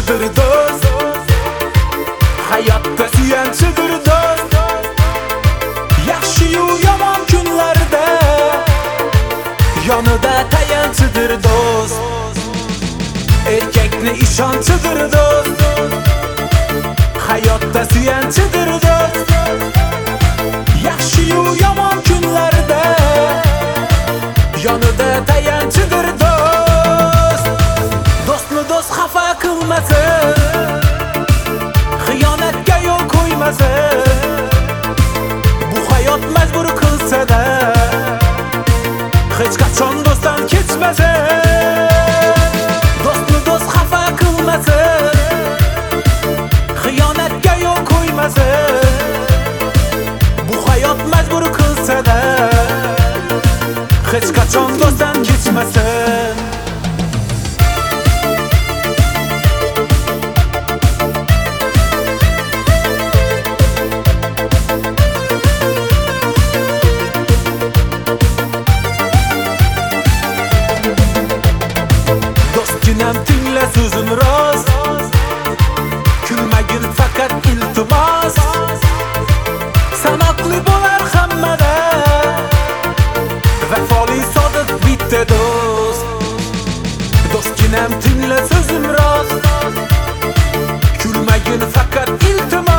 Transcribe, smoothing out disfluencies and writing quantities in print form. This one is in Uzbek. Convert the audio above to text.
suyanchidir do'st, hayotda suyanchidir do'st. Yaxshi-yu yomon kunlarda yonida tayanchidir do'st. Erkakni ishonchidir do'st, hayotda suyanchidir do'st. Yaxshi-yu yomon kunlarda yonida tayanchidir do'st. Do'stni do'st xafa qilmasin, xiyonatga yo'l qo'ymasin. Bu hayot majbur qilsa-da hech qachon do'stdan kechmasin. Do'stni do'st xafa qilmasin, xiyonatga yo'l qo'ymasin. Bu hayot majbur qilsa-da hech qachon do'stdan kechmasin. Do'stginam tingla so'zim rost, kulmagin faqat iltimos. Sanoqli bo'lar hammada, vafoli sodiq bitta do'st. Do'stginam tingla so'zim rost, kulmagin faqat iltimos.